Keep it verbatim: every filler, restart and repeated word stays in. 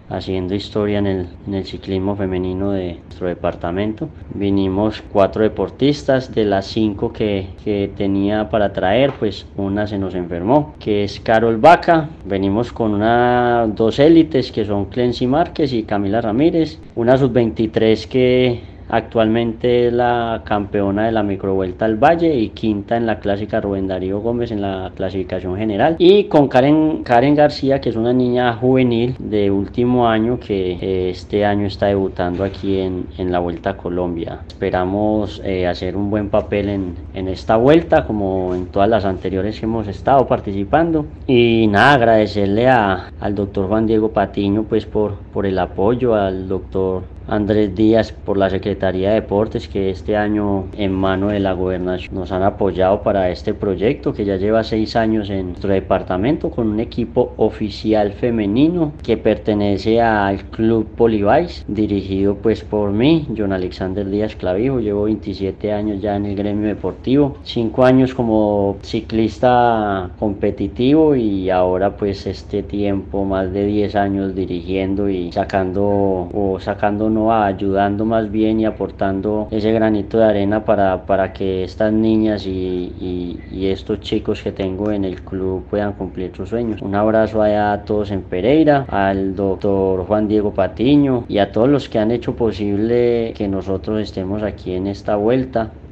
haciendo historia en el, en el ciclismo femenino de nuestro departamento. Vinimos cuatro deportistas, de las cinco que, que tenía para traer, pues una se nos enfermó, que es Carol Vaca. Venimos con una, dos élites que son Clency Márquez y Camila Ramírez, una sub veintitrés que actualmente es la campeona de la microvuelta al Valle y quinta en la clásica Rubén Darío Gómez en la clasificación general, y con Karen, Karen García, que es una niña juvenil de último año que eh, este año está debutando aquí en, en la Vuelta a Colombia. Esperamos eh, hacer un buen papel en, en esta vuelta como en todas las anteriores que hemos estado participando, y nada, agradecerle a, al doctor Juan Diego Patiño pues por, por el apoyo, al doctor Andrés Díaz por la Secretaría de Deportes, que este año en mano de la gobernación nos han apoyado para este proyecto que ya lleva seis años en nuestro departamento, con un equipo oficial femenino que pertenece al Club Polibais, dirigido pues por mí, John Alexander Díaz Clavijo. Llevo veintisiete años ya en el gremio deportivo, cinco años como ciclista competitivo y ahora pues este tiempo más de diez años dirigiendo y sacando o sacando ayudando más bien y aportando ese granito de arena para, para que estas niñas y, y, y estos chicos que tengo en el club puedan cumplir sus sueños. Un abrazo allá a todos en Pereira, al doctor Juan Diego Patiño y a todos los que han hecho posible que nosotros estemos aquí en esta vuelta.